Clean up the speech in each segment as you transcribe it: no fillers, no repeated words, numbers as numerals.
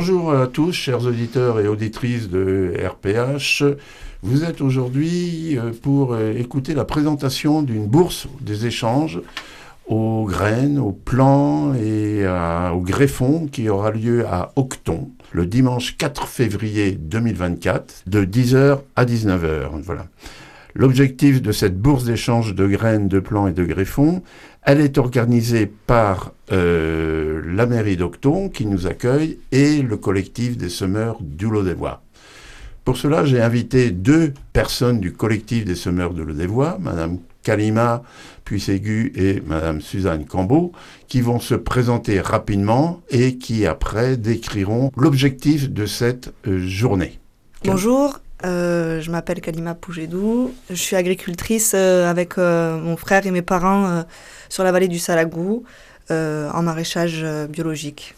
Bonjour à tous, chers auditeurs et auditrices de RPH. Vous êtes aujourd'hui pour écouter la présentation d'une bourse des échanges aux graines, aux plants et au greffon qui aura lieu à Aucton le dimanche 4 février 2024 de 10h à 19h. Voilà. L'objectif de cette bourse d'échange de graines, de plants et de greffons, elle est organisée par la mairie d'Aucton qui nous accueille et le collectif des semeurs du Lot-des-Voies. Pour cela, j'ai invité deux personnes du collectif des semeurs du Lot-des-Voies, Madame Kalima Puissaigu et Madame Suzanne Cambeau, qui vont se présenter rapidement et qui après décriront l'objectif de cette journée. Bonjour. Je m'appelle Kalima Poujedou, je suis agricultrice avec mon frère et mes parents sur la vallée du Salagou en maraîchage biologique.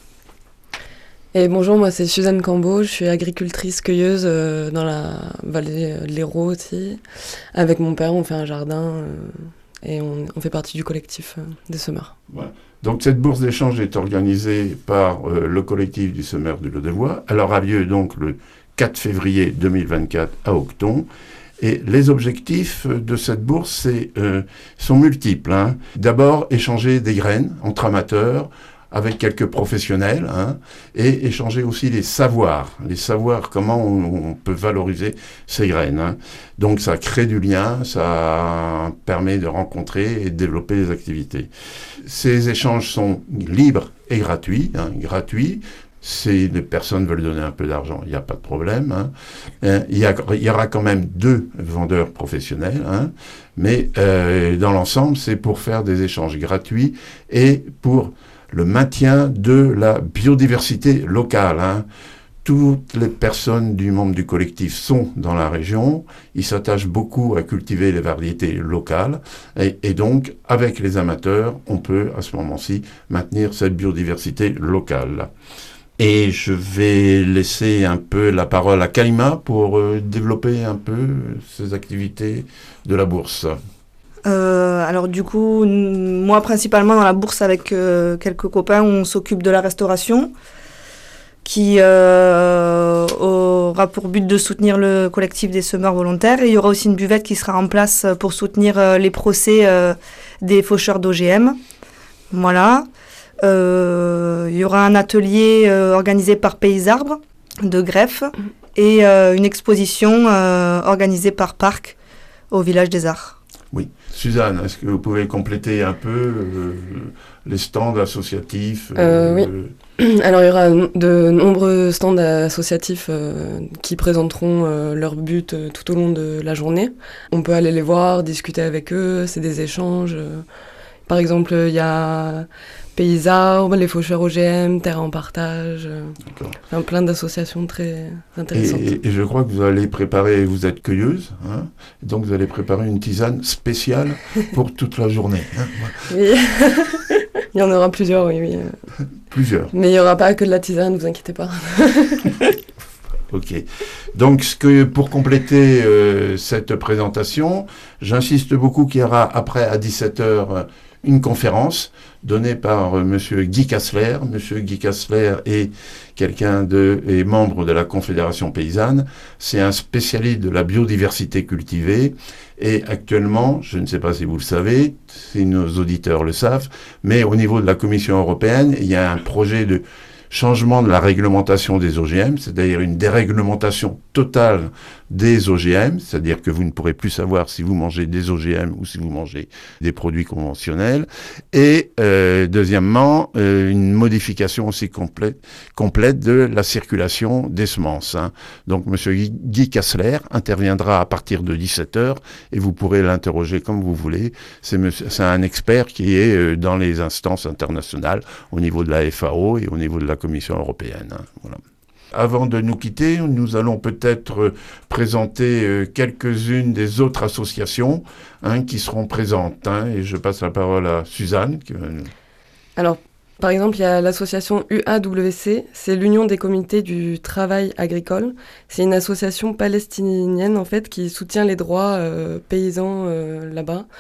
Et bonjour, moi c'est Suzanne Cambeau, je suis agricultrice cueilleuse dans la vallée de l'Hérault aussi. Avec mon père, on fait un jardin et on fait partie du collectif des semeurs. Ouais. Donc cette bourse d'échange est organisée par le collectif du semeur du Lot-des-Voies. Elle aura lieu donc le 4 février 2024 à Aucton. Et les objectifs de cette bourse sont multiples. D'abord, échanger des graines entre amateurs avec quelques professionnels et échanger aussi les savoirs, comment on peut valoriser ces graines. Donc ça crée du lien, ça permet de rencontrer et de développer des activités. Ces échanges sont libres et gratuits. Si les personnes veulent donner un peu d'argent, il n'y a pas de problème. Il y aura quand même 2 vendeurs professionnels, mais dans l'ensemble, c'est pour faire des échanges gratuits et pour le maintien de la biodiversité locale. Toutes les personnes du membre du collectif sont dans la région. Ils s'attachent beaucoup à cultiver les variétés locales. Et donc, avec les amateurs, on peut à ce moment-ci maintenir cette biodiversité locale. Et je vais laisser un peu la parole à Kalima pour développer un peu ces activités de la bourse. Alors du coup, moi principalement dans la bourse avec quelques copains, on s'occupe de la restauration qui aura pour but de soutenir le collectif des semeurs volontaires. Et il y aura aussi une buvette qui sera en place pour soutenir les procès des faucheurs d'OGM. Voilà. Il y aura un atelier organisé par Pays Arbres de greffe et une exposition organisée par Parc au Village des Arts. Oui. Suzanne, est-ce que vous pouvez compléter un peu les stands associatifs Oui. Alors il y aura de nombreux stands associatifs qui présenteront leur but tout au long de la journée. On peut aller les voir, discuter avec eux, c'est des échanges. Par exemple, il y a Pays Arbres, les faucheurs OGM, Terre en partage, plein d'associations très intéressantes. Et je crois que vous allez préparer, vous êtes cueilleuse, donc vous allez préparer une tisane spéciale pour toute la journée. Oui, il y en aura plusieurs, oui. Plusieurs. Mais il n'y aura pas que de la tisane, ne vous inquiétez pas. Ok. Donc, pour compléter cette présentation, j'insiste beaucoup qu'il y aura après à 17h une conférence donnée par Monsieur Guy Kassler. Monsieur Guy Kassler est est membre de la Confédération paysanne. C'est un spécialiste de la biodiversité cultivée. Et actuellement, je ne sais pas si vous le savez, si nos auditeurs le savent, mais au niveau de la Commission européenne, il y a un projet de changement de la réglementation des OGM, c'est-à-dire une déréglementation totale des OGM, c'est-à-dire que vous ne pourrez plus savoir si vous mangez des OGM ou si vous mangez des produits conventionnels. Et deuxièmement, une modification aussi complète de la circulation des semences. Donc, Monsieur Guy Kassler interviendra à partir de 17h et vous pourrez l'interroger comme vous voulez. C'est un expert qui est dans les instances internationales au niveau de la FAO et au niveau de la Commission européenne. Voilà. Avant de nous quitter, nous allons peut-être présenter quelques-unes des autres associations qui seront présentes. Et je passe la parole à Suzanne. Alors, par exemple, il y a l'association UAWC, c'est l'Union des comités du travail agricole. C'est une association palestinienne, en fait, qui soutient les droits paysans là-bas.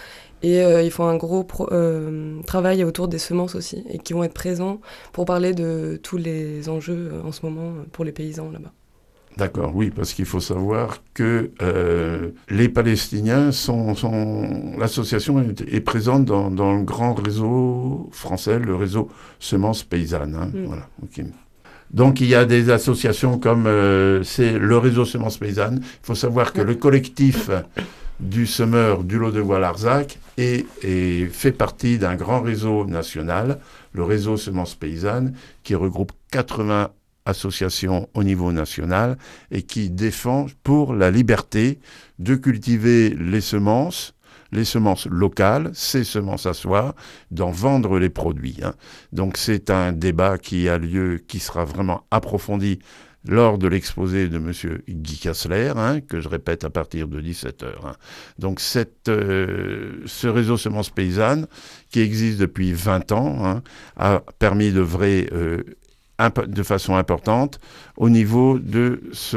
Et ils font un gros travail autour des semences aussi, et qui vont être présents pour parler de tous les enjeux en ce moment pour les paysans là-bas. D'accord, oui, parce qu'il faut savoir que les Palestiniens l'association est présente dans le grand réseau français, le réseau Semences Paysannes. Hein, voilà, ok. Donc il y a des associations comme c'est le réseau Semences Paysannes. Il faut savoir que le collectif du semeur du Lot-de-Voix-Larzac et fait partie d'un grand réseau national, le réseau Semences Paysannes, qui regroupe 80 associations au niveau national et qui défend pour la liberté de cultiver les semences locales, ces semences à soi, d'en vendre les produits. Hein. Donc c'est un débat qui a lieu, qui sera vraiment approfondi lors de l'exposé de M. Guy Kassler, hein, que je répète à partir de 17h. Hein. Donc ce réseau Semences Paysannes, qui existe depuis 20 ans, hein, a permis d'œuvrer de façon importante au niveau de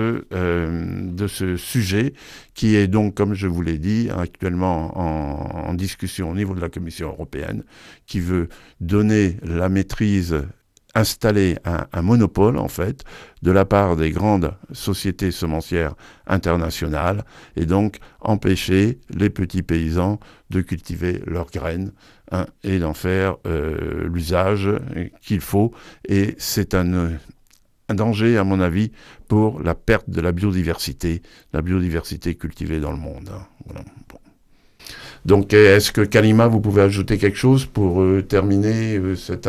ce sujet qui est donc, comme je vous l'ai dit, actuellement en discussion au niveau de la Commission européenne, qui veut donner la maîtrise, installer un monopole, en fait, de la part des grandes sociétés semencières internationales, et donc empêcher les petits paysans de cultiver leurs graines, hein, et d'en faire l'usage qu'il faut. Et c'est un danger, à mon avis, pour la perte de la biodiversité cultivée dans le monde. Hein. Voilà. Bon. Donc, est-ce que Kalima, vous pouvez ajouter quelque chose pour terminer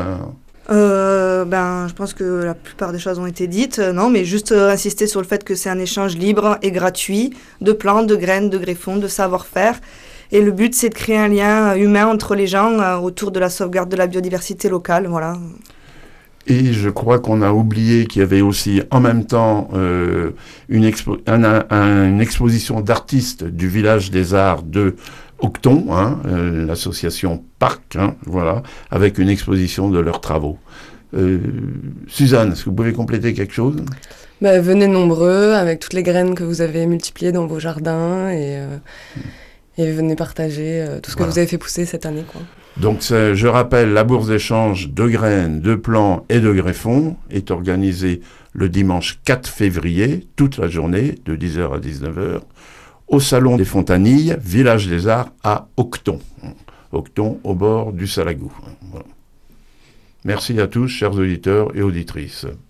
je pense que la plupart des choses ont été dites. Non, mais juste insister sur le fait que c'est un échange libre et gratuit de plantes, de graines, de greffons, de savoir-faire. Et le but, c'est de créer un lien humain entre les gens autour de la sauvegarde de la biodiversité locale. Voilà. Et je crois qu'on a oublié qu'il y avait aussi en même temps une exposition d'artistes du Village des Arts de Aucton, hein, l'association Parc, hein, voilà, avec une exposition de leurs travaux. Suzanne, est-ce que vous pouvez compléter quelque chose ? Venez nombreux, avec toutes les graines que vous avez multipliées dans vos jardins, et venez partager tout ce que vous avez fait pousser cette année, quoi. Donc, je rappelle, la bourse d'échange de graines, de plants et de greffons est organisée le dimanche 4 février, toute la journée, de 10h à 19h, au Salon des Fontanilles, Village des Arts, à Aucton. Aucton, au bord du Salagou. Voilà. Merci à tous, chers auditeurs et auditrices.